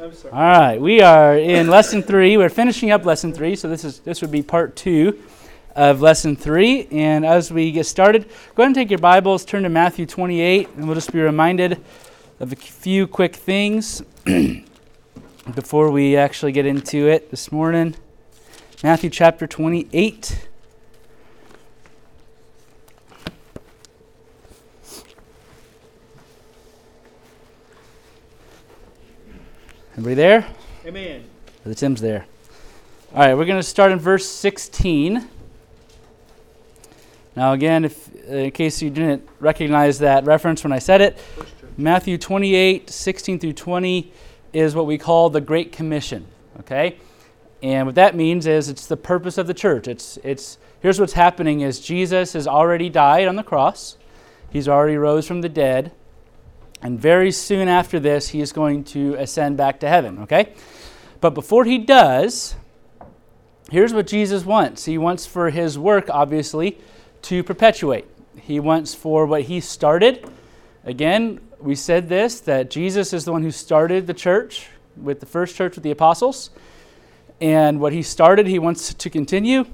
I'm sorry. All right, we are in lesson 3. We're finishing up lesson 3, so this would be part 2 of lesson 3. And as we get started, go ahead and take your Bibles, turn to Matthew 28, and we'll just be reminded of a few quick things before we actually get into it this morning. Matthew chapter 28. Everybody there? Amen. The Tim's there. All right, we're going to start in verse 16. Now again, in case you didn't recognize that reference when I said it, Matthew 28, 16 through 20 is what we call the Great Commission, okay? And what that means is it's the purpose of the church. Here's what's happening is Jesus has already died on the cross. He's already rose from the dead. And very soon after this, he is going to ascend back to heaven, okay? But before he does, here's what Jesus wants. He wants for his work, obviously, to perpetuate. He wants for what he started. Again, we said this, that Jesus is the one who started the church, with the first church with the apostles. And what he started, he wants to continue.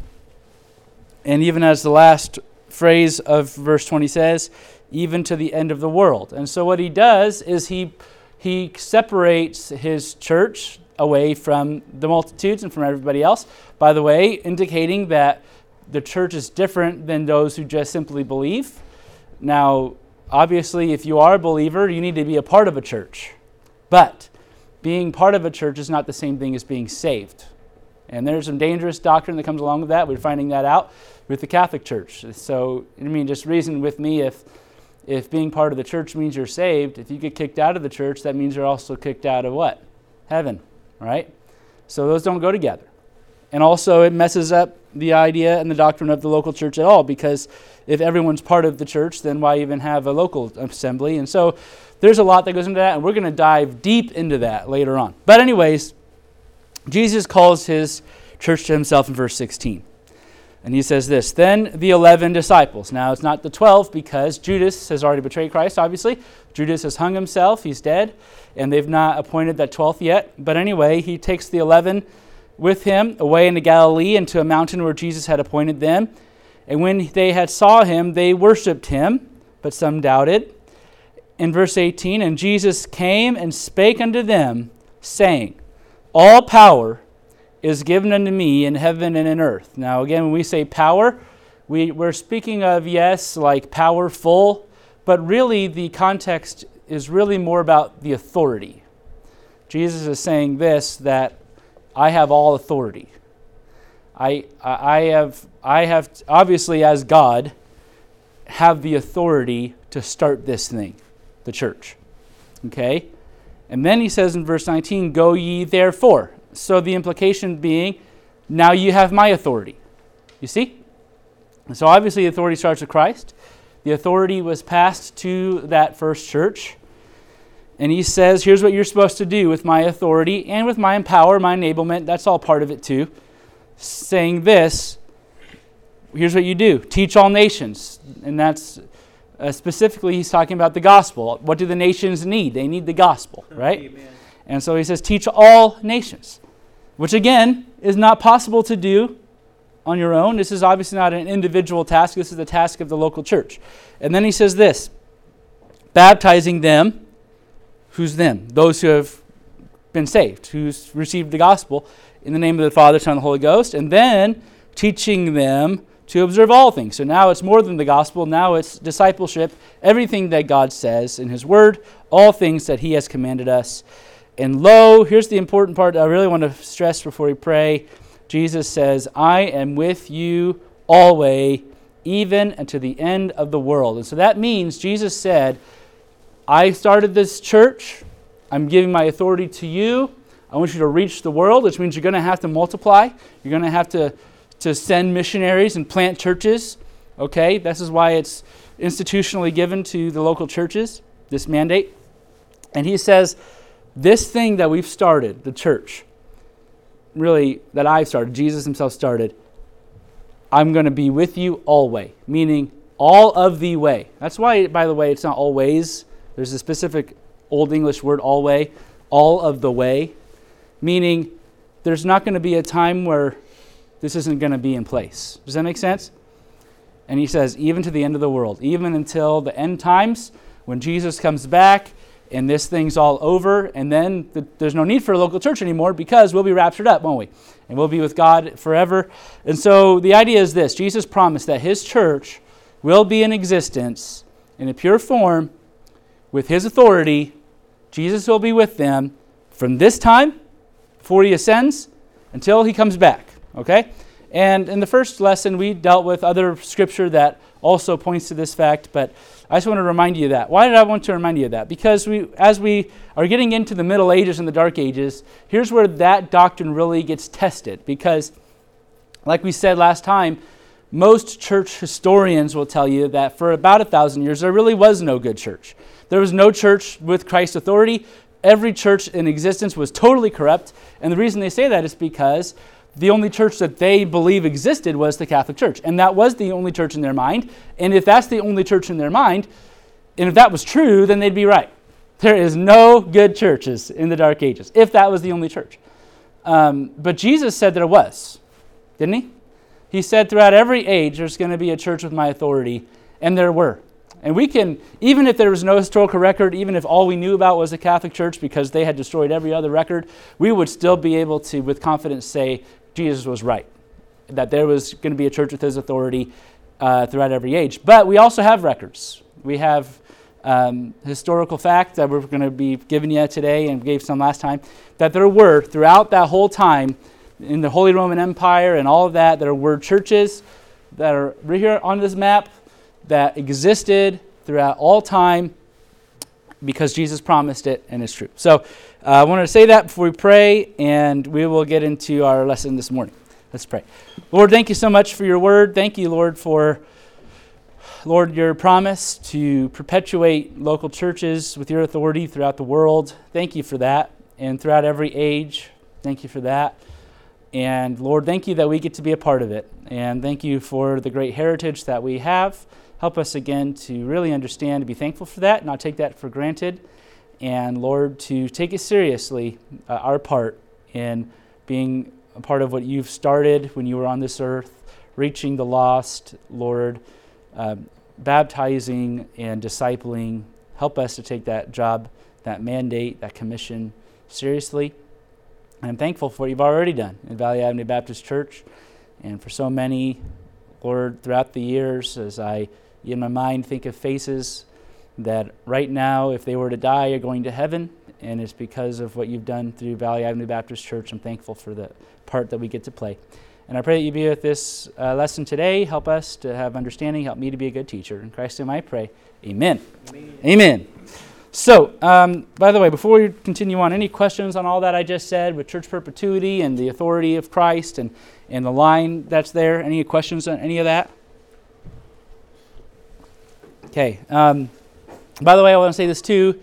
And even as the last phrase of verse 20 says, even to the end of the world. And so what he does is he separates his church away from the multitudes and from everybody else. By the way, indicating that the church is different than those who just simply believe. Now, obviously, if you are a believer, you need to be a part of a church. But being part of a church is not the same thing as being saved. And there's some dangerous doctrine that comes along with that. We're finding that out with the Catholic Church. So, just reason with me, if being part of the church means you're saved, if you get kicked out of the church, that means you're also kicked out of what? Heaven, right? So those don't go together. And also it messes up the idea and the doctrine of the local church at all, because if everyone's part of the church, then why even have a local assembly? And so there's a lot that goes into that, and we're going to dive deep into that later on. But anyways, Jesus calls his church to himself in verse 16. And he says this, then the 11 disciples. Now, it's not the 12 because Judas has already betrayed Christ, obviously. Judas has hung himself. He's dead. And they've not appointed that 12th yet. But anyway, he takes the 11 with him away into Galilee into a mountain where Jesus had appointed them. And when they had saw him, they worshipped him, but some doubted. In verse 18, and Jesus came and spake unto them, saying, all power is given unto me in heaven and in earth. Now again, when we say power, we're speaking of, yes, like powerful, but really the context is really more about the authority. Jesus is saying this, that I have all authority. I have obviously as God, have the authority to start this thing, the church. Okay? And then he says in verse 19, go ye therefore. So the implication being, now you have my authority. You see? And so obviously the authority starts with Christ. The authority was passed to that first church. And he says, here's what you're supposed to do with my authority and with my power, my enablement. That's all part of it too. Saying this, here's what you do. Teach all nations. And that's specifically he's talking about the gospel. What do the nations need? They need the gospel, right? Amen. And so he says, teach all nations, which again is not possible to do on your own. This is obviously not an individual task. This is the task of the local church. And then he says this, baptizing them. Who's them? Those who have been saved, who's received the gospel in the name of the Father, Son, and the Holy Ghost, and then teaching them to observe all things. So now it's more than the gospel. Now it's discipleship, everything that God says in his word, all things that he has commanded us. And lo, here's the important part I really want to stress before we pray. Jesus says, I am with you always, even unto the end of the world. And so that means Jesus said, I started this church. I'm giving my authority to you. I want you to reach the world, which means you're going to have to multiply. You're going to have to send missionaries and plant churches. Okay? This is why it's institutionally given to the local churches, this mandate. And he says, this thing that we've started, the church, really, that I started, Jesus himself started, I'm going to be with you always, meaning all of the way. That's why, by the way, it's not always. There's a specific Old English word, always, all of the way. meaning there's not going to be a time where this isn't going to be in place. Does that make sense? And he says, even to the end of the world, even until the end times, when Jesus comes back and this thing's all over, and then there's no need for a local church anymore because we'll be raptured up, won't we? And we'll be with God forever. And so the idea is this. Jesus promised that his church will be in existence in a pure form with his authority. Jesus will be with them from this time, before he ascends, until he comes back. Okay? And in the first lesson, we dealt with other scripture that also points to this fact, but I just want to remind you of that. Why did I want to remind you of that? Because as we are getting into the Middle Ages and the Dark Ages, here's where that doctrine really gets tested. Because, like we said last time, most church historians will tell you that for about 1,000 years, there really was no good church. There was no church with Christ's authority. Every church in existence was totally corrupt. And the reason they say that is because the only church that they believe existed was the Catholic Church. And that was the only church in their mind. And if that's the only church in their mind, and if that was true, then they'd be right. There is no good churches in the Dark Ages, if that was the only church. But Jesus said there was, didn't he? He said throughout every age there's going to be a church with my authority, and there were. And we can, even if there was no historical record, even if all we knew about was the Catholic Church because they had destroyed every other record, we would still be able to, with confidence, say Jesus was right, that there was going to be a church with his authority throughout every age. But we also have records. We have historical fact that we're going to be giving you today and gave some last time, that there were, throughout that whole time, in the Holy Roman Empire and all of that, there were churches that are right here on this map that existed throughout all time because Jesus promised it and it's true. So I wanted to say that before we pray, and we will get into our lesson this morning. Let's pray. Lord, thank you so much for your word. Thank you, Lord, for, Lord, your promise to perpetuate local churches with your authority throughout the world. Thank you for that, and throughout every age. Thank you for that. And Lord, thank you that we get to be a part of it. And thank you for the great heritage that we have. Help us again to really understand, to be thankful for that, not take that for granted. And Lord, to take it seriously, our part in being a part of what you've started when you were on this earth, reaching the lost, Lord, baptizing and discipling. Help us to take that job, that mandate, that commission seriously. I'm thankful for what you've already done in Valley Avenue Baptist Church, and for so many, Lord, throughout the years, as I, in my mind, think of faces that right now, if they were to die, are going to heaven, and it's because of what you've done through Valley Avenue Baptist Church. I'm thankful for the part that we get to play. And I pray that you be with this lesson today. Help us to have understanding. Help me to be a good teacher. In Christ's name I pray. Amen. Amen. Amen. So, by the way, before we continue on, any questions on all that I just said with church perpetuity and the authority of Christ and the line that's there? Any questions on any of that? Okay. By the way, I want to say this too.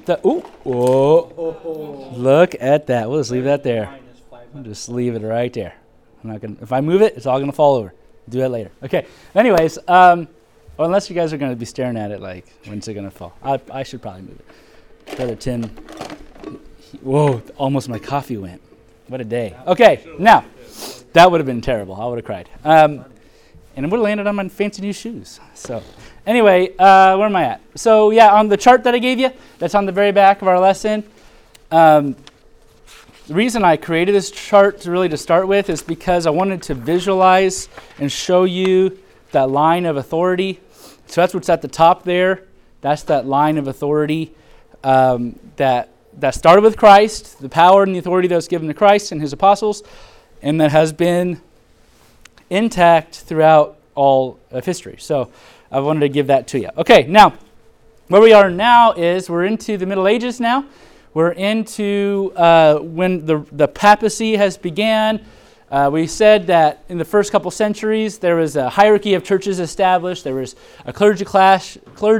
Look at that. We'll just leave that there. We'll just leave it right there. I'm not gonna. If I move it, it's all going to fall over. Do that later. Okay. Anyways, well, unless you guys are going to be staring at it like, when's it going to fall? I should probably move it. Brother Tim. Whoa, almost my coffee went. What a day. Okay, now, that would have been terrible. I would have cried. And it would have landed on my fancy new shoes. So, anyway, where am I at? So, yeah, on the chart that I gave you, that's on the very back of our lesson. The reason I created this chart to start with is because I wanted to visualize and show you that line of authority. So that's what's at the top there. That's that line of authority that started with Christ, the power and the authority that was given to Christ and his apostles, and that has been intact throughout all of history. So I wanted to give that to you. Okay, now, where we are now is we're into the Middle Ages now. We're into when the papacy has began. We said that in the first couple centuries, there was a hierarchy of churches established. There was a clergy class.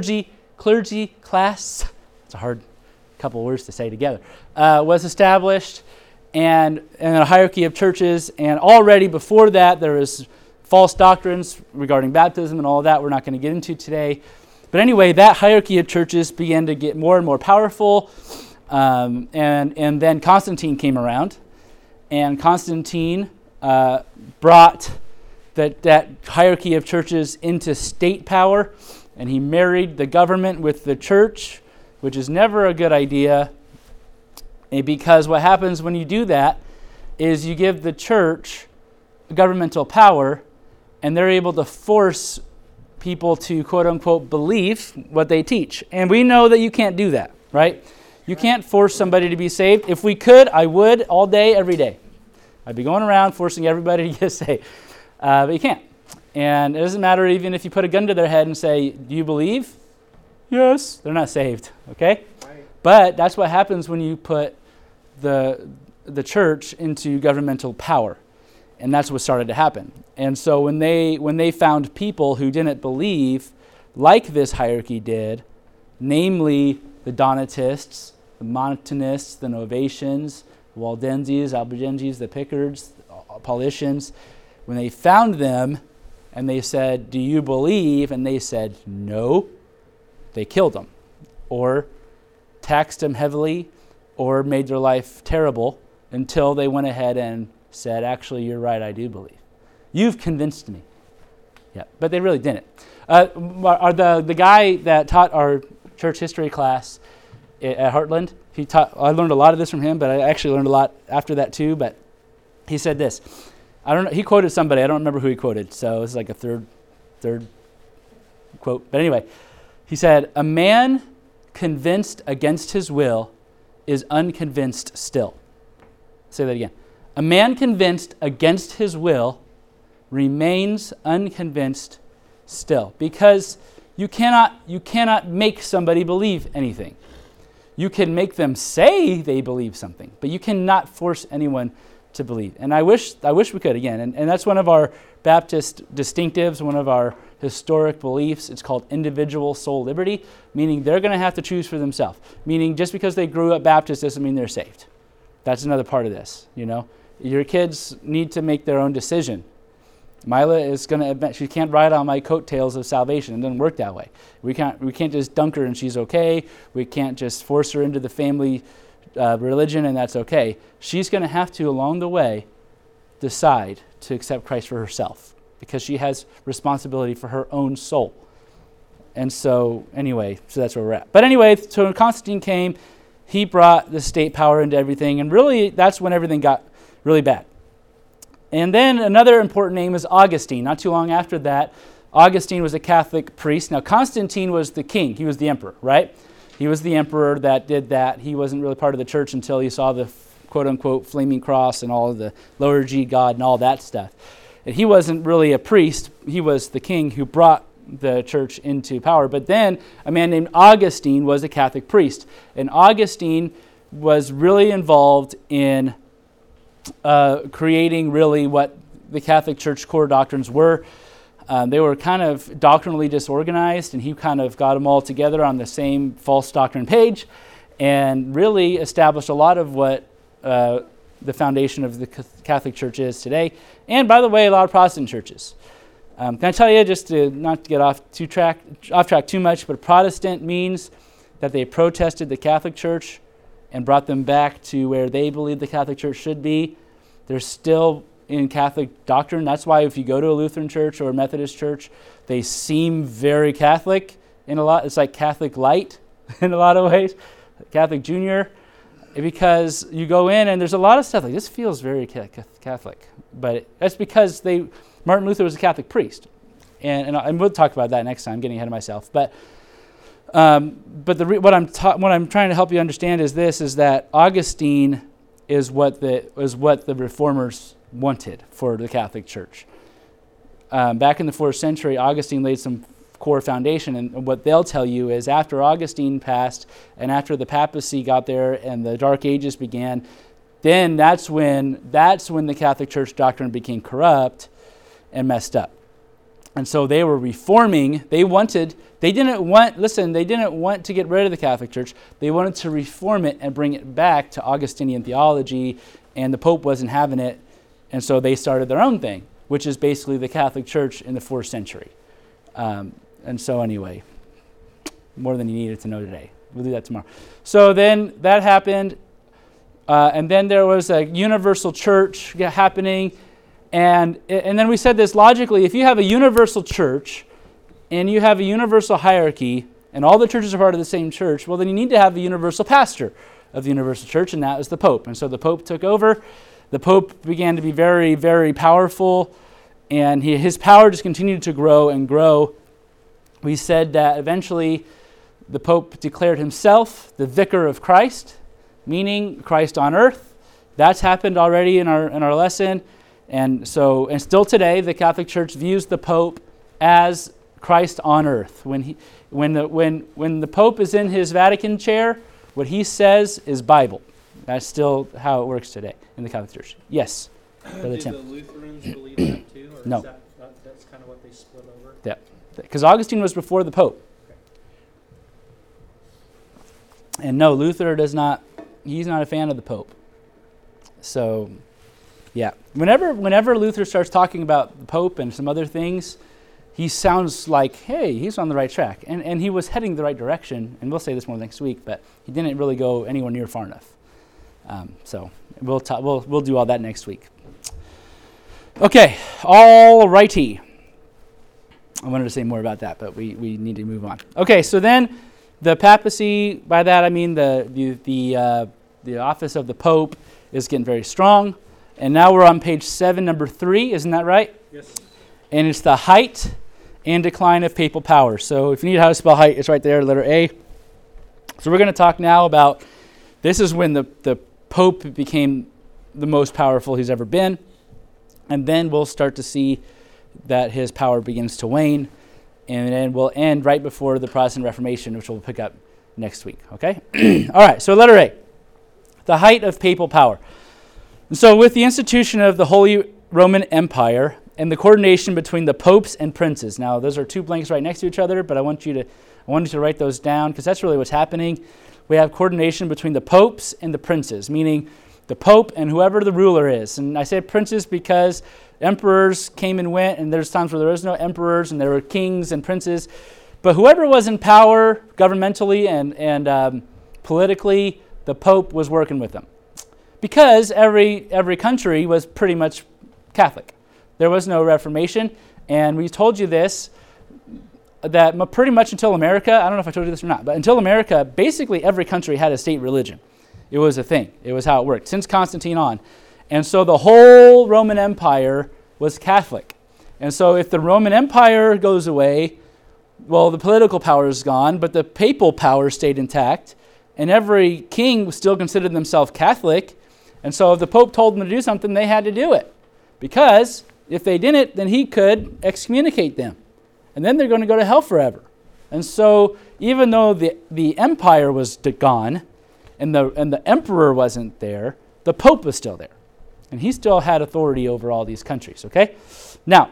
It's a hard couple words to say together. Was established, and a hierarchy of churches. And already before that, there was false doctrines regarding baptism and all of that. We're not going to get into today. But anyway, that hierarchy of churches began to get more and more powerful. And then Constantine came around. And Constantine brought that hierarchy of churches into state power, and he married the government with the church, which is never a good idea. And because what happens when you do that is you give the church governmental power, and they're able to force people to, quote-unquote, believe what they teach. And we know that you can't do that, right? You can't force somebody to be saved. If we could, I would all day, every day. I'd be going around forcing everybody to get saved. But you can't. And it doesn't matter even if you put a gun to their head and say, do you believe? Yes. They're not saved, okay? Right. But that's what happens when you put the church into governmental power. And that's what started to happen. And so when they found people who didn't believe like this hierarchy did, namely the Donatists, the Montanists, the Novatians, the Waldenses, Albigenses, the Picards, the Paulicians, when they found them and they said, do you believe? And they said, no, they killed them or taxed them heavily or made their life terrible until they went ahead and said, actually, you're right, I do believe. You've convinced me. Yeah, but they really didn't. The guy that taught our church history class at Heartland, I learned a lot of this from him, but I actually learned a lot after that too, but he said this. I don't know, he quoted somebody, I don't remember who he quoted, so it's like a third quote. But anyway, he said, a man convinced against his will is unconvinced still. Say that again. A man convinced against his will remains unconvinced still, because you cannot make somebody believe anything. You can make them say they believe something, but you cannot force anyone to believe. And I wish we could again. And that's one of our Baptist distinctives, one of our historic beliefs. It's called individual soul liberty, meaning they're going to have to choose for themselves. Meaning just because they grew up Baptist doesn't mean they're saved. That's another part of this, you know. Your kids need to make their own decision. Mila is going to admit she can't ride on my coattails of salvation. It doesn't work that way. We can't just dunk her and she's okay. We can't just force her into the family religion and that's okay. She's going to have to, along the way, decide to accept Christ for herself because she has responsibility for her own soul. And so, anyway, so that's where we're at. But anyway, so when Constantine came, he brought the state power into everything, and really that's when everything got really bad. And then another important name is Augustine. Not too long after that, Augustine was a Catholic priest. Now, Constantine was the king. He was the emperor, right? He was the emperor that did that. He wasn't really part of the church until he saw the quote-unquote flaming cross and all of the lower G God and all that stuff. And he wasn't really a priest. He was the king who brought the church into power. But then a man named Augustine was a Catholic priest. And Augustine was really involved in creating really what the Catholic Church core doctrines were. They were kind of doctrinally disorganized, and he kind of got them all together on the same false doctrine page and really established a lot of what the foundation of the Catholic Church is today. And by the way, a lot of Protestant churches. Can I tell you, just to not to get off track too much, but Protestant means that they protested the Catholic Church and brought them back to where they believe the Catholic Church should be. They're still in Catholic doctrine. That's why if you go to a Lutheran church or a Methodist church, they seem very Catholic in a lot. It's like Catholic light in a lot of ways, Catholic junior, because you go in and there's a lot of stuff like this feels very Catholic. But that's because Martin Luther was a Catholic priest. And we'll talk about that next time, getting ahead of myself. But what I'm trying to help you understand is that Augustine is what the Reformers wanted for the Catholic Church. Back in the 4th century, Augustine laid some core foundation, and what they'll tell you is after Augustine passed and after the papacy got there and the Dark Ages began, then that's when the Catholic Church doctrine became corrupt and messed up. And so they were reforming. They didn't want to get rid of the Catholic Church. They wanted to reform it and bring it back to Augustinian theology, and the Pope wasn't having it. And so they started their own thing, which is basically the Catholic Church in the 4th century. And so anyway, more than you needed to know today. We'll do that tomorrow. So then that happened. And then there was a universal church happening. And then we said this logically, if you have a universal church and you have a universal hierarchy and all the churches are part of the same church, well, then you need to have a universal pastor of the universal church, and that was the Pope. And so the Pope took over. The Pope began to be very, very powerful, and his power just continued to grow and grow. We said that eventually the Pope declared himself the vicar of Christ, meaning Christ on earth. That's happened already in our lesson. And still today, the Catholic Church views the Pope as Christ on earth. When the Pope is in his Vatican chair, what he says is Bible. That's still how it works today in the Catholic Church. Yes, Brother Tim. Do the Lutherans believe that too? Or No. Is that's kind of what they split over? Yeah, because Augustine was before the Pope. Okay. And no, Luther does not. He's not a fan of the Pope. So, yeah. Whenever Luther starts talking about the Pope and some other things, he sounds like, hey, he's on the right track. And he was heading the right direction. And we'll say this more next week, but he didn't really go anywhere near far enough. So we'll do all that next week. Okay, all righty. I wanted to say more about that, but we need to move on. Okay, so then the papacy, by that I mean the office of the Pope is getting very strong. And now we're on page 7, number 3, isn't that right? Yes. And it's the height and decline of papal power. So if you need how to spell height, it's right there, letter A. So we're going to talk now about, this is when the Pope became the most powerful he's ever been. And then we'll start to see that his power begins to wane. And then we'll end right before the Protestant Reformation, which we'll pick up next week. Okay? All right, so letter A, the height of papal power. And so with the institution of the Holy Roman Empire and the coordination between the popes and princes. Now, those are two blanks right next to each other, but I want you to write those down because that's really what's happening. We have coordination between the popes and the princes, meaning the pope and whoever the ruler is. And I say princes because emperors came and went, and there's times where there was no emperors, and there were kings and princes. But whoever was in power governmentally and politically, the pope was working with them. Because every country was pretty much Catholic. There was no Reformation, and we told you this, that pretty much until America, I don't know if I told you this or not, but until America, basically every country had a state religion. It was a thing. It was how it worked, since Constantine on. And so the whole Roman Empire was Catholic. And so if the Roman Empire goes away, well, the political power is gone, but the papal power stayed intact, and every king still considered themselves Catholic. And so if the Pope told them to do something, they had to do it. Because if they didn't, then he could excommunicate them. And then they're going to go to hell forever. And so even though the empire was gone and the emperor wasn't there, the Pope was still there. And he still had authority over all these countries, okay? Now,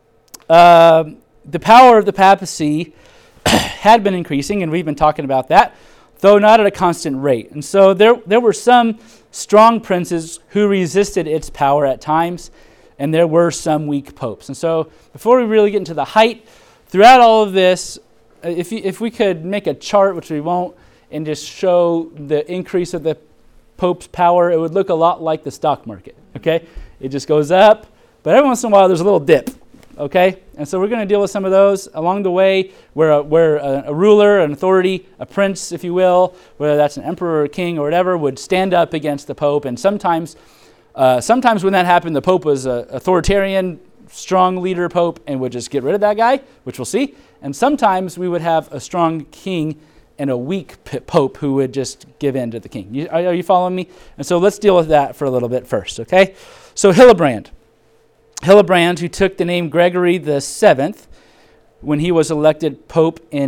the power of the papacy had been increasing, and we've been talking about that, though not at a constant rate. And so there were some strong princes who resisted its power at times, and there were some weak popes. And so before we really get into the height, throughout all of this, if we could make a chart, which we won't, and just show the increase of the Pope's power, it would look a lot like the stock market, okay? It just goes up, but every once in a while there's a little dip, okay? And so we're going to deal with some of those along the way where a ruler, an authority, a prince, if you will, whether that's an emperor or a king or whatever, would stand up against the Pope. And sometimes when that happened, the Pope was an authoritarian, strong leader Pope and would just get rid of that guy, which we'll see. And sometimes we would have a strong king and a weak Pope who would just give in to the king. Are you following me? And so let's deal with that for a little bit first, okay? So Hildebrand, who took the name Gregory the Seventh when he was elected Pope in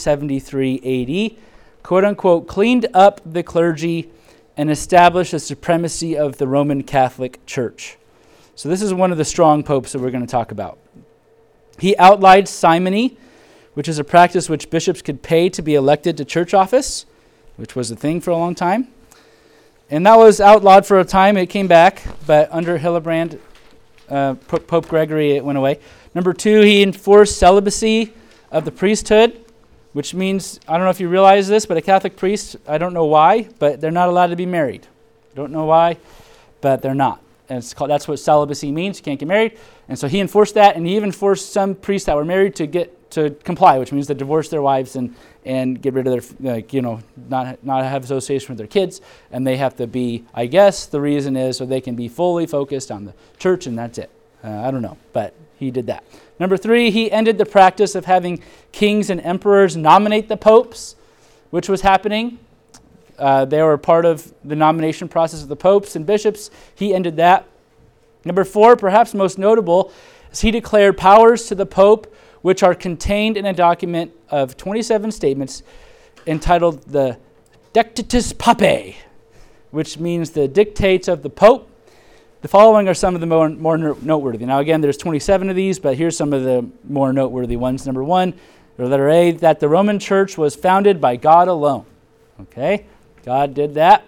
1073 AD, quote-unquote, cleaned up the clergy and established the supremacy of the Roman Catholic Church. So this is one of the strong popes that we're going to talk about. He outlawed simony, which is a practice which bishops could pay to be elected to church office, which was a thing for a long time. And that was outlawed for a time. It came back, but under Hildebrand, Pope Gregory, it went away. Number 2, he enforced celibacy of the priesthood, which means, I don't know if you realize this, but a Catholic priest, I don't know why, but they're not allowed to be married. Don't know why, but they're not. And that's what celibacy means. You can't get married. And so he enforced that, and he even forced some priests that were married to comply, which means to divorce their wives and get rid of their, not have association with their kids. And they have to be, I guess the reason is so they can be fully focused on the church, and that's it. I don't know, but he did that. Number 3, he ended the practice of having kings and emperors nominate the popes, which was happening. They were part of the nomination process of the popes and bishops. He ended that. Number 4, perhaps most notable, is he declared powers to the pope, which are contained in a document of 27 statements entitled the Decretis Papae, which means the dictates of the pope. The following are some of the more noteworthy. Now, again, there's 27 of these, but here's some of the more noteworthy ones. Number 1, or letter A, that the Roman Church was founded by God alone. Okay, God did that.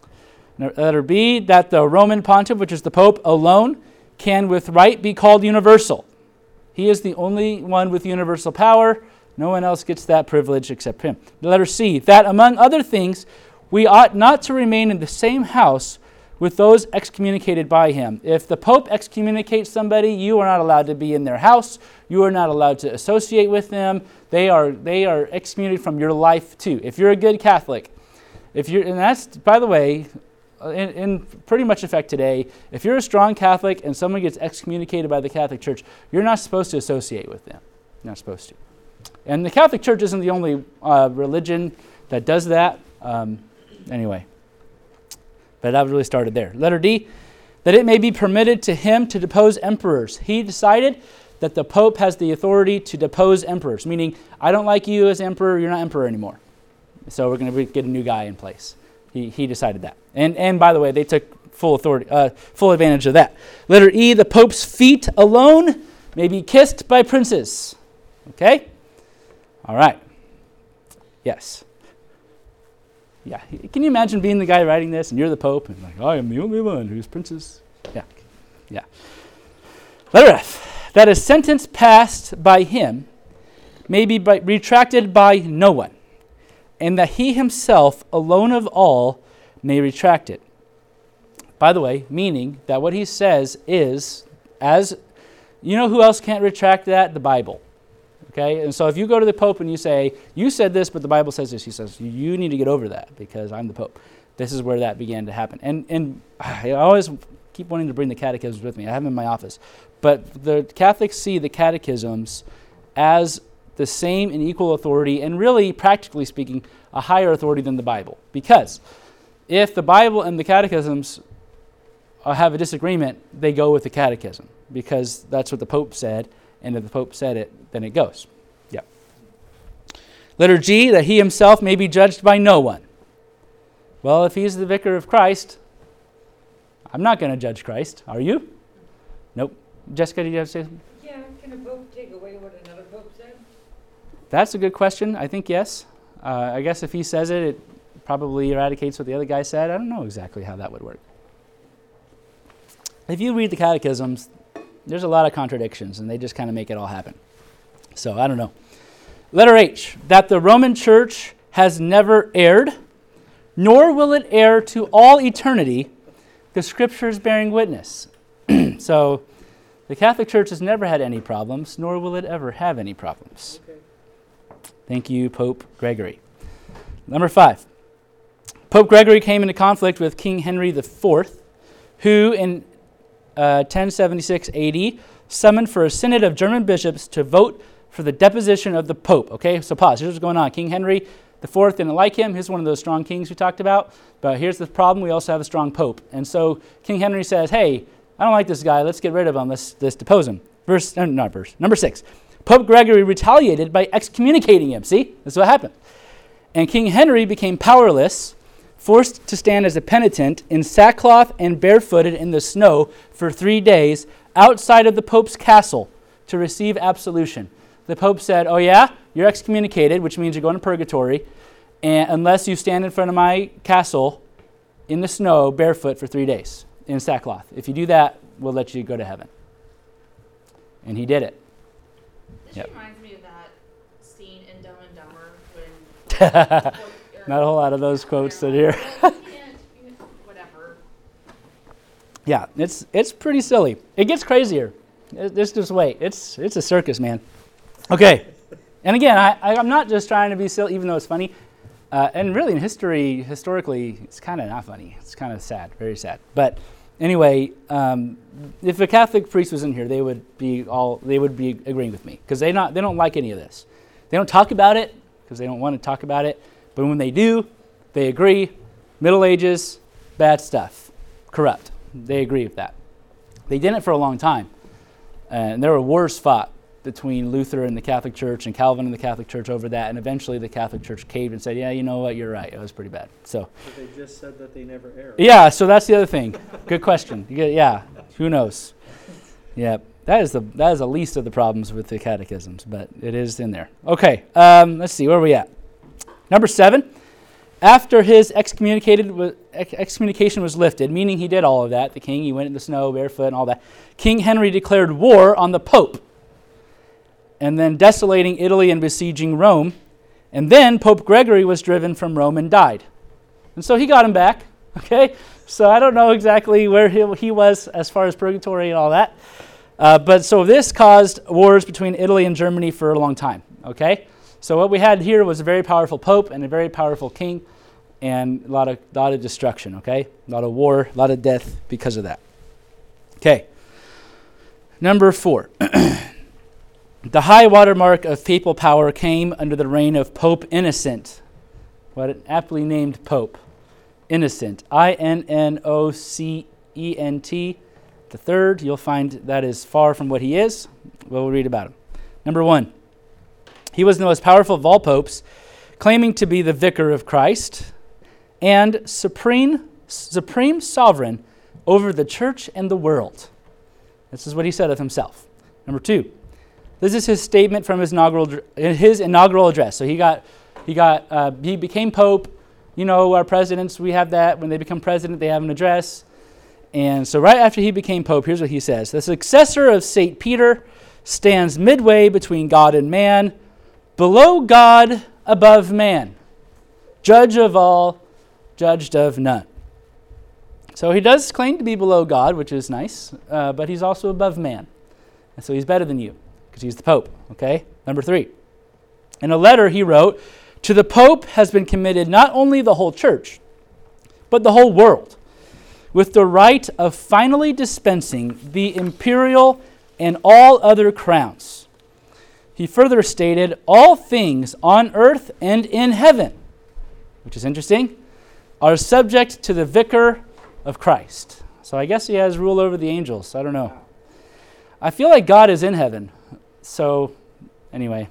Letter B, that the Roman Pontiff, which is the Pope alone, can with right be called universal. He is the only one with universal power. No one else gets that privilege except him. Letter C, that among other things, we ought not to remain in the same house with those excommunicated by him. If the Pope excommunicates somebody, you are not allowed to be in their house. You are not allowed to associate with them. They are excommunicated from your life too. If you're a good Catholic, and that's, by the way, in pretty much effect today, if you're a strong Catholic and someone gets excommunicated by the Catholic Church, you're not supposed to associate with them. You're not supposed to. And the Catholic Church isn't the only religion that does that. Anyway. But that really started there. Letter D, that it may be permitted to him to depose emperors. He decided that the Pope has the authority to depose emperors, meaning, I don't like you as emperor, you're not emperor anymore. So we're going to get a new guy in place. He decided that. And by the way, they took full advantage of that. Letter E, the Pope's feet alone may be kissed by princes. Okay? All right. Yes. Yeah. Can you imagine being the guy writing this and you're the Pope and like, I am the only one who's princes? Yeah. Yeah. Letter F, that a sentence passed by him may be retracted by no one, and that he himself alone of all may retract it. By the way, meaning that what he says is, as you know who else can't retract that? The Bible. Okay, and so if you go to the Pope and you say, you said this, but the Bible says this, he says, you need to get over that because I'm the Pope. This is where that began to happen. And I always keep wanting to bring the catechisms with me. I have them in my office. But the Catholics see the catechisms as the same and equal authority, and really, practically speaking, a higher authority than the Bible. Because if the Bible and the catechisms have a disagreement, they go with the catechism, because that's what the Pope said, and if the Pope said it, then it goes. Yeah. Letter G, that he himself may be judged by no one. Well, if he's the vicar of Christ, I'm not going to judge Christ. Are you? Nope. Jessica, did you have to say something? Yeah, can a pope take away what another pope said? That's a good question. I think yes. I guess if he says it, it probably eradicates what the other guy said. I don't know exactly how that would work. If you read the catechisms, there's a lot of contradictions, and they just kind of make it all happen. So, I don't know. Letter H, that the Roman Church has never erred, nor will it err to all eternity, the Scriptures bearing witness. So, the Catholic Church has never had any problems, nor will it ever have any problems. Okay. Thank you, Pope Gregory. Number 5. Pope Gregory came into conflict with King Henry IV, who in 1076 AD summoned for a synod of German bishops to vote for the deposition of the Pope. Okay, so pause. Here's what's going on. King Henry IV didn't like him. He's one of those strong kings we talked about. But here's the problem. We also have a strong Pope. And so King Henry says, hey, I don't like this guy. Let's get rid of him. Let's depose him. Number 6. Pope Gregory retaliated by excommunicating him. See? That's what happened. And King Henry became powerless, forced to stand as a penitent in sackcloth and barefooted in the snow for 3 days outside of the Pope's castle to receive absolution. The Pope said, oh yeah, you're excommunicated, which means you're going to purgatory, and unless you stand in front of my castle in the snow barefoot for 3 days in sackcloth. If you do that, we'll let you go to heaven. And he did it. This reminds me of that scene in Dumb and Dumber when Not a whole lot of those quotes in here. Whatever. Yeah, it's pretty silly. It gets crazier. Just wait. It's a circus, man. Okay. And again, I'm not just trying to be silly, even though it's funny. And really, in historically, it's kind of not funny. It's kind of sad, very sad. But anyway, if a Catholic priest was in here, they would be agreeing with me because they don't like any of this. They don't talk about it because they don't want to talk about it. But when they do, they agree. Middle Ages, bad stuff, corrupt. They agree with that. They did it for a long time, and there were wars fought between Luther and the Catholic Church and Calvin and the Catholic Church over that, and eventually the Catholic Church caved and said, yeah, you know what, you're right, it was pretty bad. So But they just said that they never err. yeah, so that's the other thing. Good question. Yeah, who knows? Yeah, that is the least of the problems with the catechisms, but it is in there. Okay, let's see, where are we at? Number 7, after his excommunication was lifted, meaning he did all of that, the king, he went in the snow barefoot and all that, King Henry declared war on the Pope, and then desolating Italy and besieging Rome. And then Pope Gregory was driven from Rome and died. And so he got him back, okay? So I don't know exactly where he was as far as purgatory and all that. But so this caused wars between Italy and Germany for a long time, okay? So what we had here was a very powerful pope and a very powerful king and a lot of destruction, okay? A lot of war, a lot of death because of that. Okay. Number 4. The high watermark of papal power came under the reign of Pope Innocent. What an aptly named pope. Innocent. Innocent. The third, you'll find that is far from what he is. We'll read about him. Number 1. He was the most powerful of all popes, claiming to be the vicar of Christ and supreme sovereign over the church and the world. This is what he said of himself. Number 2. This is his statement from his inaugural address. So he became pope. You know, our presidents, we have that. When they become president, they have an address. And so right after he became pope, here's what he says. The successor of St. Peter stands midway between God and man, below God, above man, judge of all, judged of none. So he does claim to be below God, which is nice, but he's also above man. And so he's better than you, because he's the Pope, okay? Number 3. In a letter he wrote, to the Pope has been committed not only the whole church, but the whole world, with the right of finally dispensing the imperial and all other crowns. He further stated, all things on earth and in heaven, which is interesting, are subject to the vicar of Christ. So I guess he has rule over the angels. I don't know. I feel like God is in heaven. So, anyway.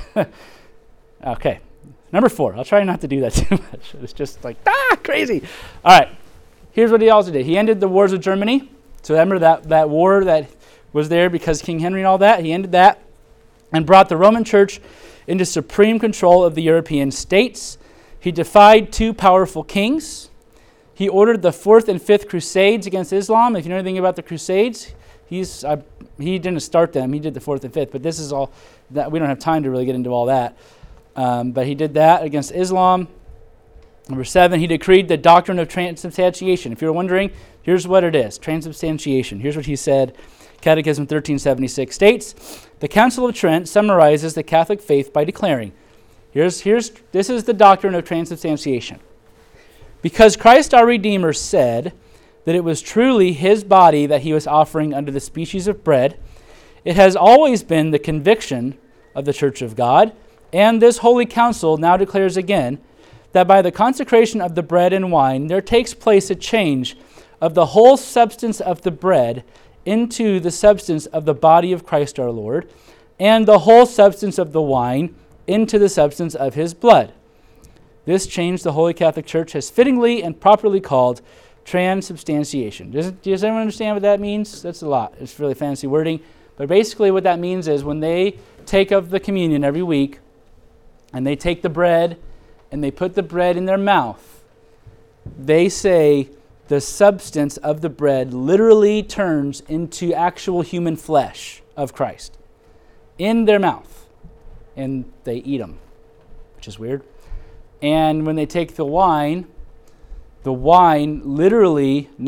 Okay. Number 4. I'll try not to do that too much. It's just like, crazy. All right. Here's what he also did. He ended the wars with Germany. So remember that war that was there because King Henry and all that? He ended that and brought the Roman Church into supreme control of the European states. He defied 2 powerful kings. He ordered the 4th and 5th Crusades against Islam. If you know anything about the Crusades, he didn't start them. He did the 4th and 5th, but this is all that we don't have time to really get into all that. But he did that against Islam. Number 7, he decreed the doctrine of transubstantiation. If you're wondering, here's what it is, transubstantiation. Here's what he said. Catechism 1376 states, the Council of Trent summarizes the Catholic faith by declaring, this is the doctrine of transubstantiation. Because Christ our Redeemer said that it was truly his body that he was offering under the species of bread, it has always been the conviction of the Church of God, and this Holy Council now declares again that by the consecration of the bread and wine, there takes place a change of the whole substance of the bread into the substance of the body of Christ our Lord, and the whole substance of the wine into the substance of his blood. This change the Holy Catholic Church has fittingly and properly called transubstantiation. Does anyone understand what that means? That's a lot. It's really fancy wording. But basically what that means is when they take of the communion every week, and they take the bread, and they put the bread in their mouth, they say the substance of the bread literally turns into actual human flesh of Christ in their mouth. And they eat them, which is weird. And when they take the wine literally, not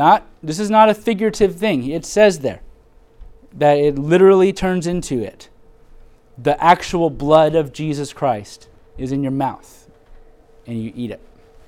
This is not a figurative thing. It says there that it literally turns into it. The actual blood of Jesus Christ is in your mouth, and you eat it.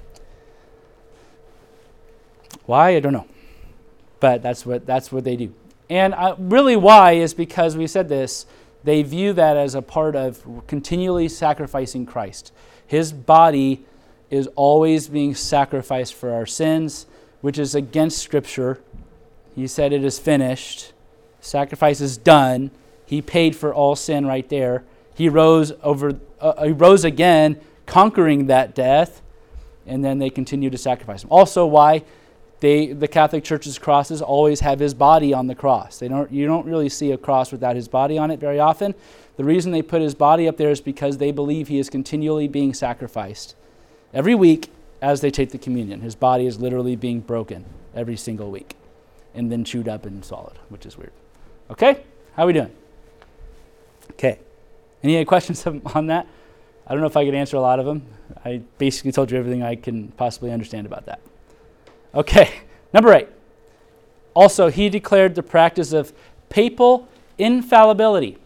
Why? I don't know. But that's what they do. And really why is because we said this, they view that as a part of continually sacrificing Christ. His body is always being sacrificed for our sins, which is against Scripture. He said it is finished. Sacrifice is done. He paid for all sin right there. He rose again, conquering that death, and then they continue to sacrifice him. Also why the Catholic Church's crosses always have his body on the cross. You don't really see a cross without his body on it very often. The reason they put his body up there is because they believe he is continually being sacrificed. Every week as they take the communion, his body is literally being broken every single week and then chewed up and swallowed, which is weird. Okay? How are we doing? Okay. Any other questions on that? I don't know if I could answer a lot of them. I basically told you everything I can possibly understand about that. Okay, number 8. Also, he declared the practice of papal infallibility.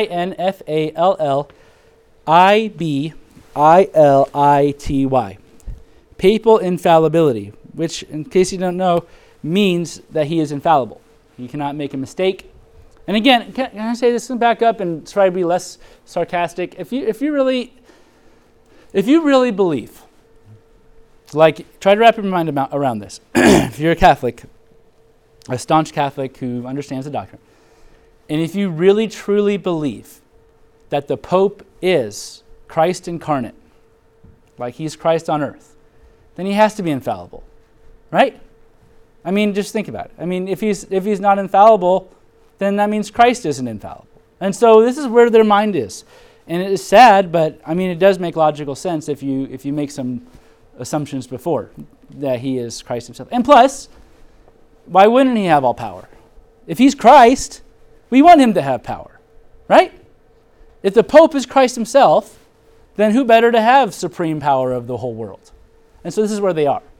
infallibility. Papal infallibility, which, in case you don't know, means that he is infallible. He cannot make a mistake. And again, can I say this and back up and try to be less sarcastic? If you really believe, like, try to wrap your mind around this. If you're a Catholic, a staunch Catholic who understands the doctrine, and if you really truly believe that the Pope is Christ incarnate, like he's Christ on earth, then he has to be infallible, right? I mean, just think about it. I mean, if he's not infallible, then that means Christ isn't infallible. And so this is where their mind is. And it is sad, but I mean, it does make logical sense if you make some assumptions before that he is Christ himself. And plus, why wouldn't he have all power? If he's Christ, we want him to have power, right? If the Pope is Christ himself, then who better to have supreme power of the whole world? And so this is where they are.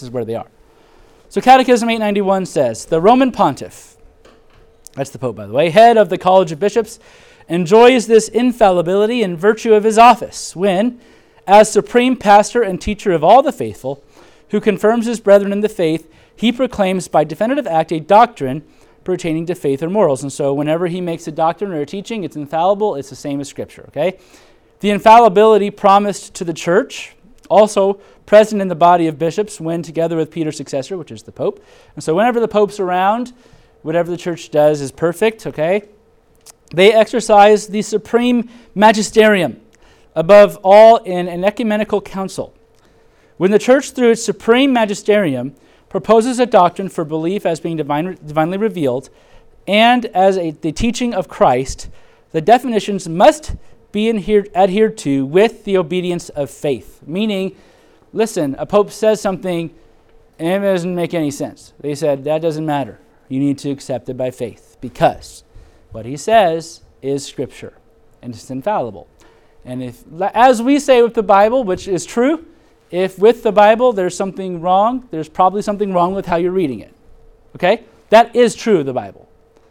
So Catechism 891 says, the Roman Pontiff, that's the Pope by the way, head of the College of Bishops, enjoys this infallibility in virtue of his office when, as supreme pastor and teacher of all the faithful, who confirms his brethren in the faith, he proclaims by definitive act a doctrine pertaining to faith or morals. And so whenever he makes a doctrine or a teaching, it's infallible, it's the same as Scripture, okay? The infallibility promised to the church, also present in the body of bishops when together with Peter's successor, which is the Pope. And so whenever the Pope's around, whatever the church does is perfect, okay? They exercise the supreme magisterium, above all in an ecumenical council. When the church, through its supreme magisterium, proposes a doctrine for belief as being divinely revealed, and as the teaching of Christ, the definitions must be adhered to with the obedience of faith. Meaning, listen, a pope says something, and it doesn't make any sense. They said, that doesn't matter. You need to accept it by faith, because what he says is Scripture, and it's infallible. And if, as we say with the Bible, which is true, if with the Bible there's something wrong, there's probably something wrong with how you're reading it. Okay? That is true of the Bible.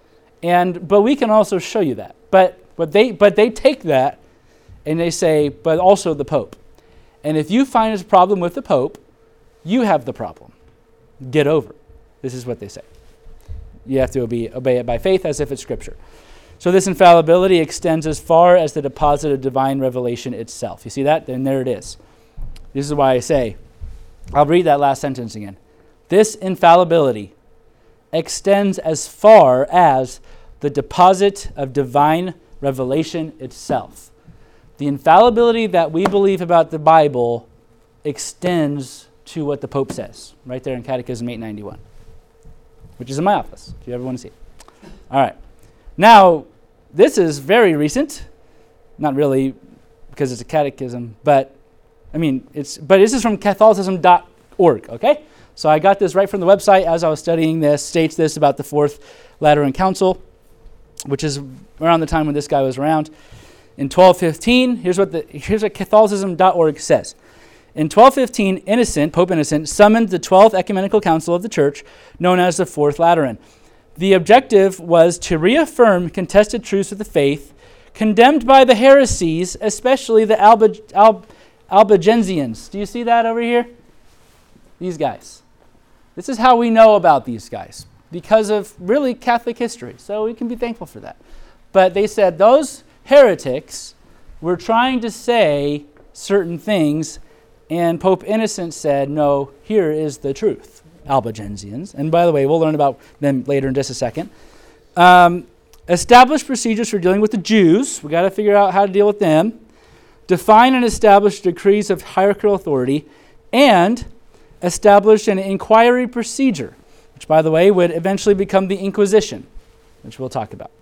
But we can also show you that. But they take that and they say, but also the Pope. And if you find a problem with the Pope, you have the problem. Get over it. This is what they say. You have to obey it by faith as if it's Scripture. So this infallibility extends as far as the deposit of divine revelation itself. You see that? Then there it is. This is why I say, I'll read that last sentence again. This infallibility extends as far as the deposit of divine revelation itself. The infallibility that we believe about the Bible extends to what the Pope says, right there in Catechism 891, which is in my office, if you ever want to see it. All right. Now, this is very recent. Not really because it's a catechism, but this is from Catholicism.org, okay? So I got this right from the website as I was studying this. States this about the Fourth Lateran Council, which is around the time when this guy was around. In 1215, here's what Catholicism.org says. In 1215, Pope Innocent summoned the 12th Ecumenical Council of the Church, known as the Fourth Lateran. The objective was to reaffirm contested truths of the faith, condemned by the heresies, especially the Albigensians. Do you see that over here? These guys. This is how we know about these guys, because of really Catholic history. So we can be thankful for that. But they said those heretics were trying to say certain things, and Pope Innocent said, no, here is the truth, Albigensians. And by the way, we'll learn about them later in just a second. Establish procedures for dealing with the Jews. We got to figure out how to deal with them. Define and establish decrees of hierarchical authority, and establish an inquiry procedure, which, by the way, would eventually become the Inquisition, which we'll talk about.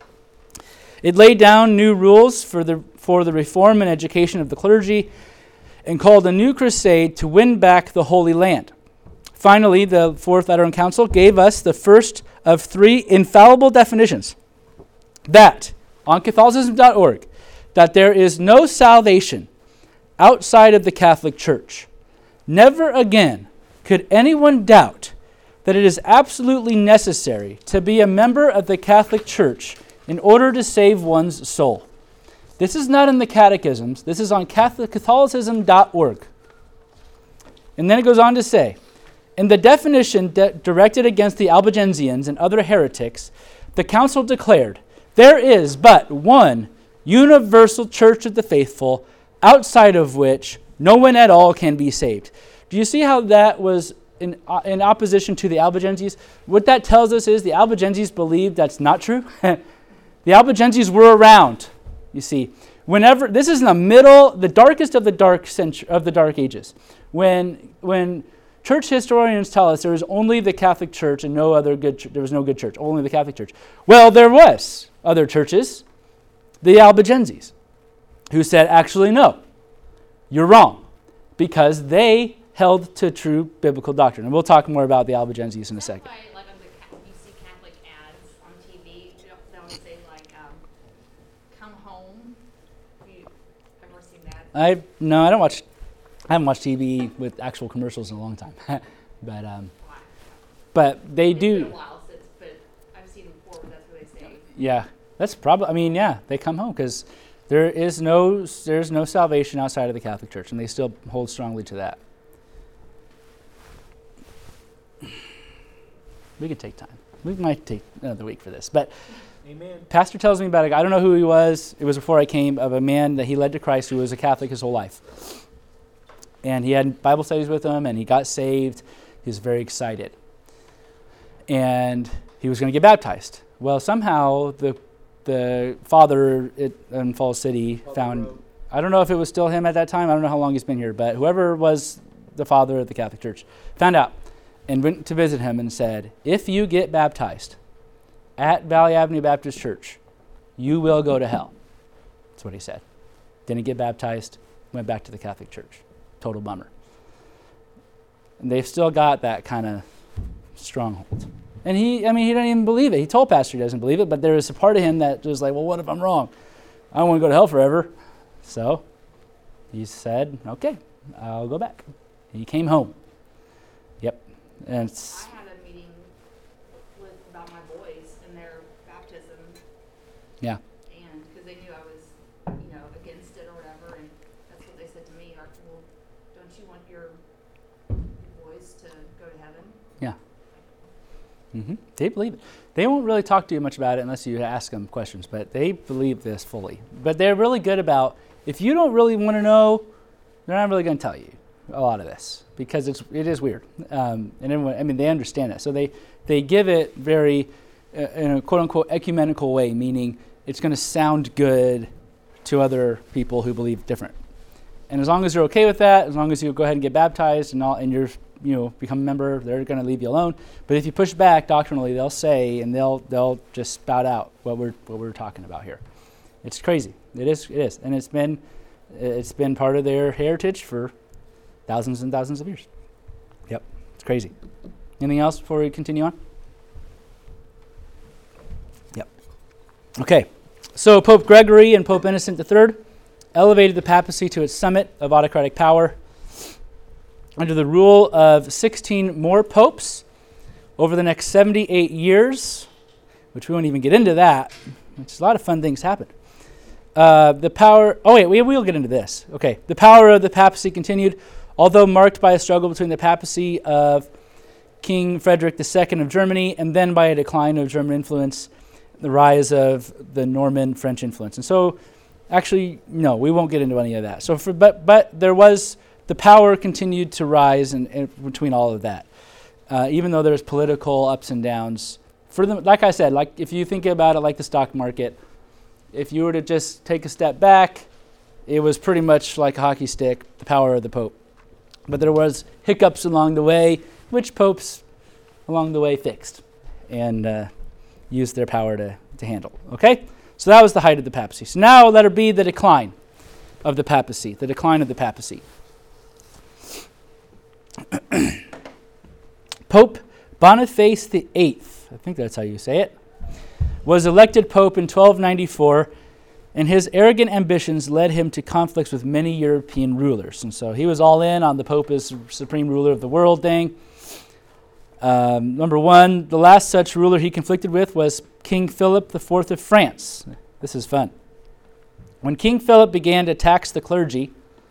It laid down new rules for the reform and education of the clergy and called a new crusade to win back the Holy Land. Finally, the Fourth Lateran Council gave us the first of 3 infallible definitions that, on Catholicism.org, that there is no salvation outside of the Catholic Church. Never again could anyone doubt that it is absolutely necessary to be a member of the Catholic Church in order to save one's soul. This is not in the catechisms. This is on Catholicism.org. And then it goes on to say, in the definition directed against the Albigensians and other heretics, the council declared, there is but one universal church of the faithful, outside of which no one at all can be saved. Do you see how that was in opposition to the Albigenses? What that tells us is the Albigenses believed that's not true. The Albigenses were around, you see. Whenever this is in the middle, the darkest of the dark ages, when church historians tell us there was only the Catholic Church and no other good. There was no good church, only the Catholic Church. Well, there was other churches, the Albigenses, who said, actually, no, you're wrong, because they held to true biblical doctrine. And we'll talk more about the Albigenses in a second. That's why, like, you see Catholic ads on TV, they always say, like, come home. Have you ever seen that? I haven't watched TV with actual commercials in a long time. But they It's do. been a while since, but I've seen before, but that's what they say. Yeah, that's probably. They come home because there's no salvation outside of the Catholic Church, and they still hold strongly to that. We could take time. We might take another week for this, but Amen. Pastor tells me about I don't know who he was. It was before I came, of a man that he led to Christ who was a Catholic his whole life, and he had Bible studies with him, and he got saved. He was very excited, and he was going to get baptized. Well, somehow the father in Falls City found, I don't know if it was still him at that time, I don't know how long he's been here, but whoever was the father of the Catholic Church found out and went to visit him and said, if you get baptized at Valley Avenue Baptist Church, you will go to hell. That's what he said. Didn't get baptized, went back to the Catholic Church. Total bummer. And they've still got that kind of stronghold. And he doesn't even believe it. He told Pastor he doesn't believe it, but there was a part of him that was like, well, what if I'm wrong? I don't want to go to hell forever. So he said, okay, I'll go back. He came home. Yep. And I had a meeting about my boys and their baptism. Yeah. And because they knew I was, against it or whatever, and that's what they said to me. Like, well, don't you want your boys to go to heaven? Yeah. They believe it. They won't really talk to you much about it unless you ask them questions, but they believe this fully. But they're really good about, if you don't really want to know, they're not really going to tell you a lot of this, because it is weird. And everyone, they understand it. So they give it very, in a quote-unquote ecumenical way, meaning it's going to sound good to other people who believe different. And as long as you're okay with that, as long as you go ahead and get baptized and you're become a member, they're going to leave you alone. But if you push back doctrinally, they'll say, and they'll just spout out what we're talking about here. It's crazy. It is, and it's been part of their heritage for thousands and thousands of years. Yep, it's crazy. Anything else before we continue on? Yep. Okay, so Pope Gregory and Pope Innocent III elevated the papacy to its summit of autocratic power. under the rule of 16 more popes over the next 78 years, which we won't even get into that, which a lot of fun things happened. The power we'll get into this. Okay, the power of the papacy continued, although marked by a struggle between the papacy of King Frederick II of Germany and then by a decline of German influence, the rise of the Norman French influence. And so, actually, no, we won't get into any of that. So, but there was, the power continued to rise in between all of that, even though there's political ups and downs. For them, like I said, like if you think about it like the stock market, if you were to just take a step back, it was pretty much like a hockey stick, the power of the Pope. But there was hiccups along the way, which popes along the way fixed and used their power to handle. Okay? So that was the height of the papacy. So now letter B, the decline of the papacy. The decline of the papacy. Pope Boniface VIII, I think that's how you say it, was elected pope in 1294, and his arrogant ambitions led him to conflicts with many European rulers. And so he was all in on the Pope as supreme ruler of the world thing. Number one, the last such ruler he conflicted with was King Philip IV of France. This is fun. When King Philip began to tax the clergy,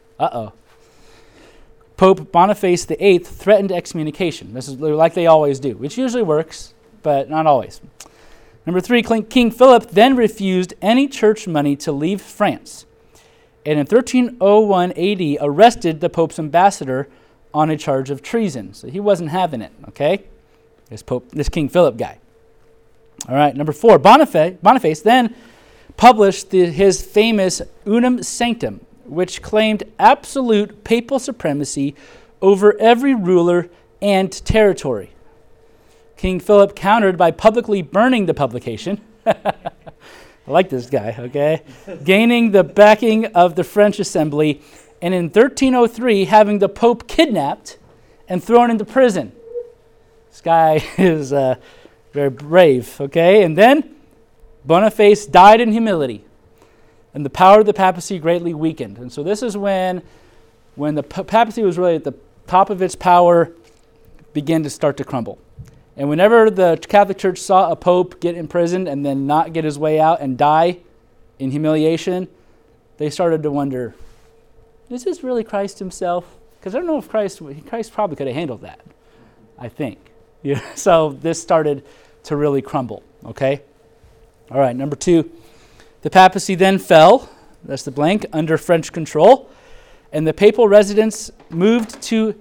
Pope Boniface VIII threatened excommunication. This is like they always do, which usually works, but not always. Number three, King Philip then refused any church money to leave France, and in 1301 AD arrested the Pope's ambassador on a charge of treason. So he wasn't having it, okay? This King Philip guy. All right, number four, Boniface then published his famous Unum Sanctum, which claimed absolute papal supremacy over every ruler and territory. King Philip countered by publicly burning the publication. I like this guy, okay? Gaining the backing of the French assembly, and in 1303 having the Pope kidnapped and thrown into prison. This guy is very brave, okay? And then Boniface died in humility, and the power of the papacy greatly weakened. And so this is when the papacy was really at the top of its power, began to start to crumble. And whenever the Catholic Church saw a pope get imprisoned and then not get his way out and die in humiliation, they started to wonder, is this really Christ himself? Because I don't know if Christ probably could have handled that, I think. Yeah. So this started to really crumble, okay? All right, number two, the papacy then fell, that's the blank, under French control, and the papal residence moved to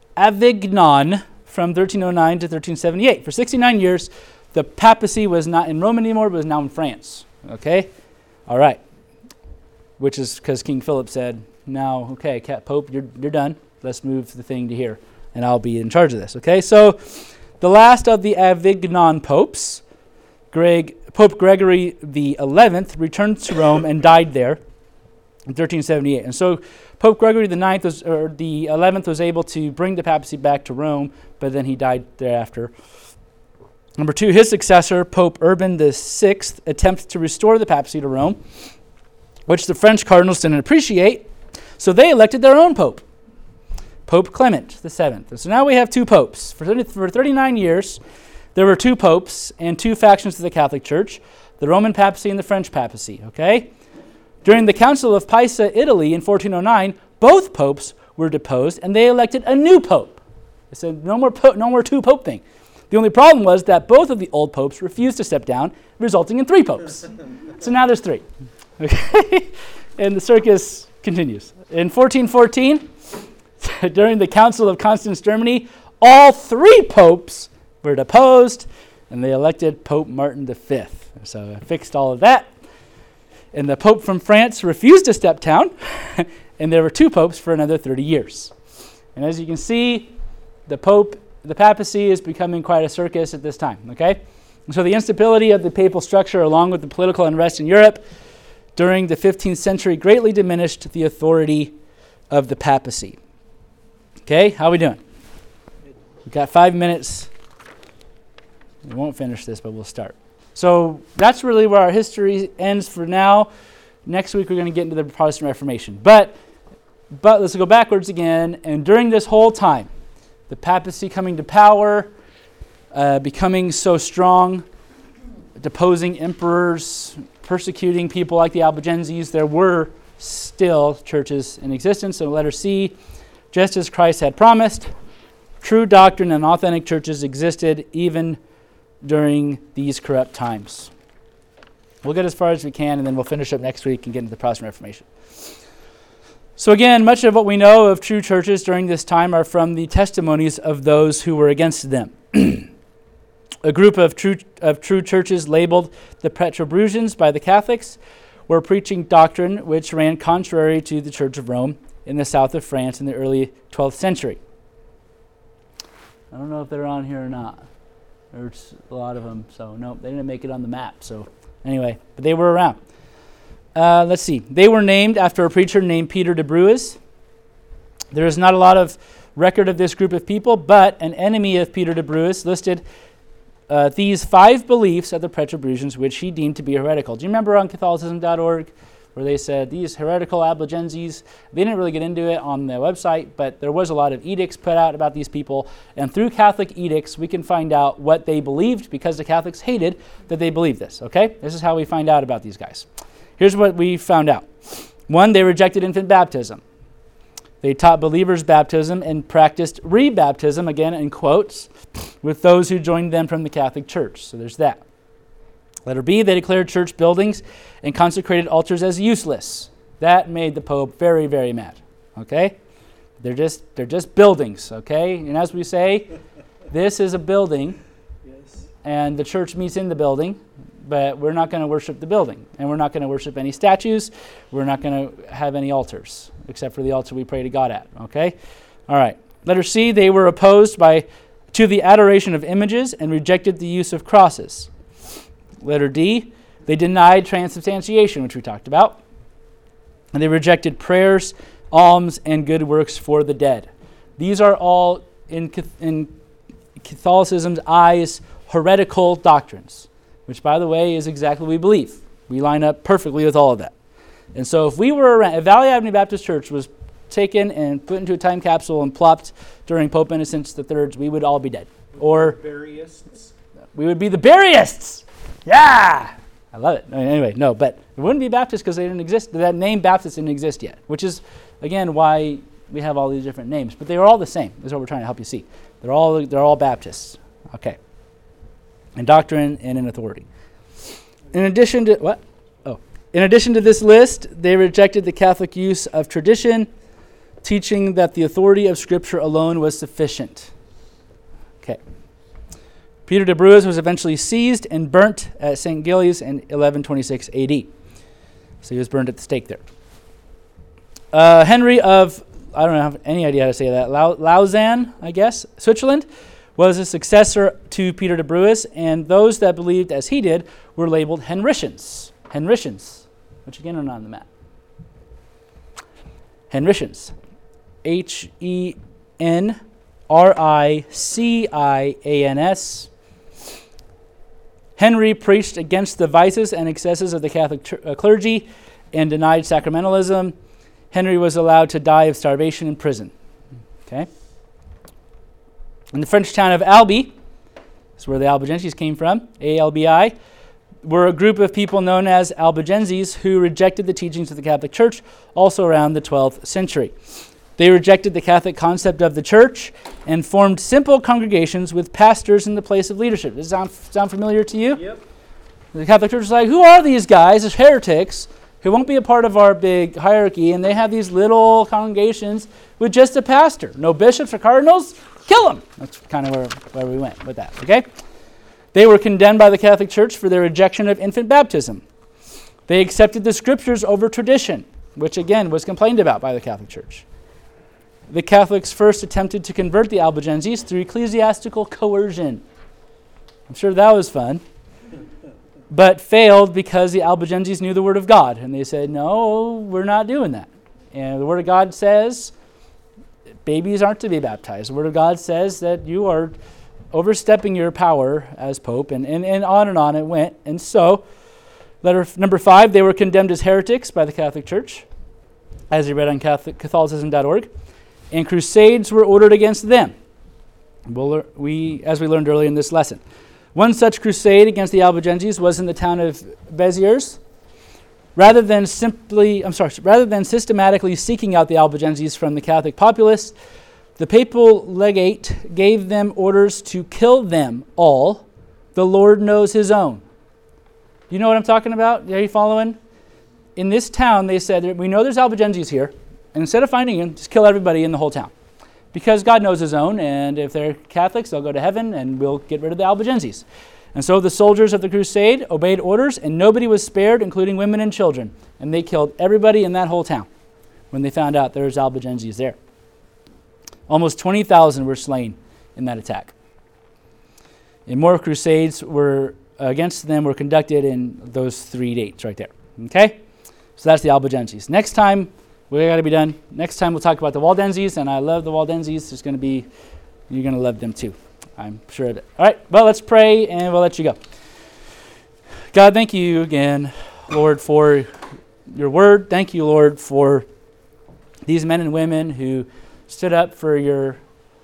Avignon from 1309 to 1378. For 69 years, the papacy was not in Rome anymore, but was now in France. Okay? All right. Which is because King Philip said, now, okay, Pope, you're done. Let's move the thing to here, and I'll be in charge of this. Okay? So, the last of the Avignon popes, Pope Gregory XI, returned to Rome and died there in 1378. And so, Pope Gregory the 11th was able to bring the papacy back to Rome, but then he died thereafter. Number two, his successor, Pope Urban VI, attempted to restore the papacy to Rome, which the French cardinals didn't appreciate, so they elected their own pope, Pope Clement VII. And so now we have two popes. For 39 years, there were two popes and two factions of the Catholic Church, the Roman papacy and the French papacy, okay? During the Council of Pisa, Italy, in 1409, both popes were deposed, and they elected a new pope. They said, no more two-pope thing. The only problem was that both of the old popes refused to step down, resulting in three popes. So now there's three. Okay? And the circus continues. In 1414, during the Council of Constance, Germany, all three popes were deposed, and they elected Pope Martin V. So I fixed all of that. And the Pope from France refused to step down, and there were two popes for another 30 years. And as you can see, the papacy is becoming quite a circus at this time, okay? And so the instability of the papal structure, along with the political unrest in Europe during the 15th century, greatly diminished the authority of the papacy. Okay, how are we doing? We've got 5 minutes. We won't finish this, but we'll start. So that's really where our history ends for now. Next week, we're going to get into the Protestant Reformation. But But let's go backwards again. And during this whole time, the papacy coming to power, becoming so strong, deposing emperors, persecuting people like the Albigenses, there were still churches in existence. So letter C, just as Christ had promised, true doctrine and authentic churches existed even during these corrupt times. We'll get as far as we can, and then we'll finish up next week and get into the Protestant Reformation. So again, much of what we know of true churches during this time are from the testimonies of those who were against them. A group of true churches labeled the Petrobrusians by the Catholics were preaching doctrine which ran contrary to the Church of Rome in the south of France in the early 12th century. I don't know if they're on here or not. There's a lot of them, so no, they didn't make it on the map. So anyway, but they were around. Let's see. They were named after a preacher named Peter de Bruys. There is not a lot of record of this group of people, but an enemy of Peter de Bruys listed these 5 beliefs of the Petrobrusians which he deemed to be heretical. Do you remember on Catholicism.org where they said these heretical Albigenses? They didn't really get into it on the website, but there was a lot of edicts put out about these people. And through Catholic edicts, we can find out what they believed because the Catholics hated that they believed this. Okay? This is how we find out about these guys. Here's what we found out. 1, they rejected infant baptism. They taught believers baptism and practiced rebaptism, again in quotes, with those who joined them from the Catholic Church. So there's that. Letter B, they declared church buildings and consecrated altars as useless. That made the Pope very, very mad. Okay? They're just buildings, okay? And as we say, this is a building, Yes. and the church meets in the building, but we're not going to worship the building, and we're not going to worship any statues. We're not going to have any altars, except for the altar we pray to God at, okay? All right. Letter C, they were opposed to the adoration of images and rejected the use of crosses. Letter D, they denied transubstantiation, which we talked about. And they rejected prayers, alms, and good works for the dead. These are all, in Catholicism's eyes, heretical doctrines, which, by the way, is exactly what we believe. We line up perfectly with all of that. And so if we were around, if Valley Avenue Baptist Church was taken and put into a time capsule and plopped during Pope Innocent III's, we would all be dead. Or Barryists. we would be the Barryists. Yeah! I love it. Anyway, no, but it wouldn't be Baptist because they didn't exist. That name Baptist didn't exist yet, which is, again, why we have all these different names. But they were all the same, is what we're trying to help you see. They're all Baptists. Okay. In doctrine and in authority. In addition to this list, they rejected the Catholic use of tradition, teaching that the authority of Scripture alone was sufficient. Okay. Peter de Bruys was eventually seized and burnt at St. Gilles in 1126 AD. So he was burned at the stake there. Henry of, I don't have any idea how to say that, Lausanne, I guess, Switzerland, was a successor to Peter de Bruys, and those that believed as he did were labeled Henricians. Henricians, which again are not on the map. Henricians. Henricians. Henry preached against the vices and excesses of the Catholic clergy and denied sacramentalism. Henry was allowed to die of starvation in prison. Okay. In the French town of Albi, that's where the Albigenses came from, ALBI, were a group of people known as Albigenses who rejected the teachings of the Catholic Church, also around the 12th century. They rejected the Catholic concept of the church and formed simple congregations with pastors in the place of leadership. Does this sound familiar to you? Yep. The Catholic Church is like, who are these guys, as heretics, who won't be a part of our big hierarchy, and they have these little congregations with just a pastor. No bishops or cardinals? Kill them! That's kind of where we went with that, okay? They were condemned by the Catholic Church for their rejection of infant baptism. They accepted the Scriptures over tradition, which again was complained about by the Catholic Church. The Catholics first attempted to convert the Albigenses through ecclesiastical coercion. I'm sure that was fun. But failed because the Albigenses knew the Word of God. And they said, no, we're not doing that. And the Word of God says babies aren't to be baptized. The Word of God says that you are overstepping your power as Pope. And on it went. And so, letter number 5, they were condemned as heretics by the Catholic Church. as you read on Catholicism.org, and crusades were ordered against them. As we learned earlier in this lesson. One such crusade against the Albigenses was in the town of Béziers. Rather than systematically seeking out the Albigenses from the Catholic populace, the papal legate gave them orders to kill them all. The Lord knows his own. You know what I'm talking about? Are you following? In this town, they said, we know there's Albigenses here, and instead of finding them, just kill everybody in the whole town. Because God knows his own, and if they're Catholics, they'll go to heaven, and we'll get rid of the Albigenses. And so the soldiers of the crusade obeyed orders, and nobody was spared, including women and children. And they killed everybody in that whole town when they found out there was Albigenses there. Almost 20,000 were slain in that attack. And more crusades against them were conducted in those 3 dates right there. Okay? So that's the Albigenses. Next time, we got to be done. Next time we'll talk about the Waldenses, and I love the Waldenses. You're going to love them too. I'm sure of it. All right, well, let's pray, and we'll let you go. God, thank you again, Lord, for your word. Thank you, Lord, for these men and women who stood up for your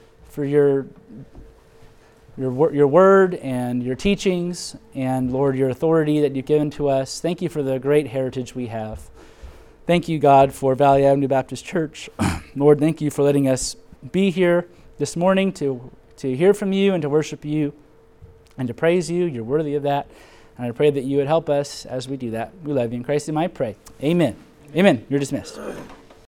word and your teachings, and, Lord, your authority that you've given to us. Thank you for the great heritage we have. Thank you, God, for Valley Avenue Baptist Church. Lord, thank you for letting us be here this morning to hear from you and to worship you and to praise you. You're worthy of that. And I pray that you would help us as we do that. We love you. In Christ's name I pray. Amen. Amen. You're dismissed.